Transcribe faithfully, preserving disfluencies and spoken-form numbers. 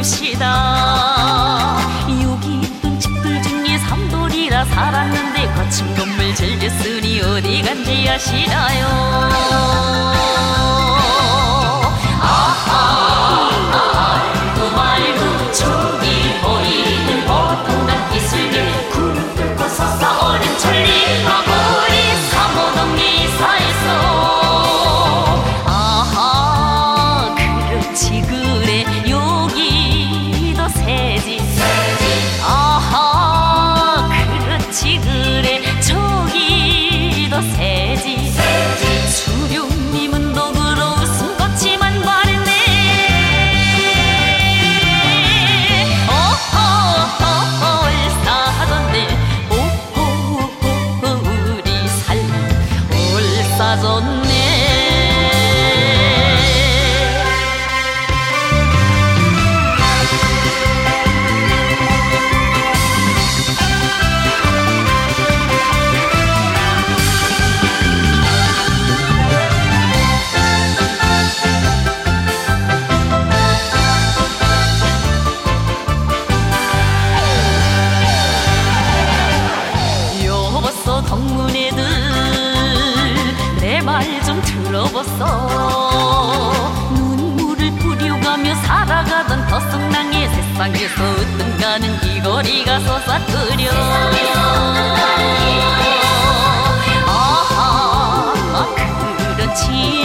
봅시다. 여기 있던 집들 중에 삼돌이라 살았는데 거친 건물 즐겼으니 어디 간지 아시나요? 아하 말고 말고 저기 보이는 보통난 기슭에 구름 뚫고 솟아 어린 천리가 우리 삼호동리 이사에서. 아하 그렇지 그래 여기도 새지 아하 그렇지 그래 저기도 새지 수룡님은 너그러 웃음 걷지만 말했네. 어허허 올사졌네 오호호호 우리 삶 올사졌네. 덕문애들 내 말 좀 들어봤어. 눈물을 뿌려가며 살아가던 덧성랑의 세상에서 으뜸 가는 이 거리가 솟아끓여. 아하 그렇지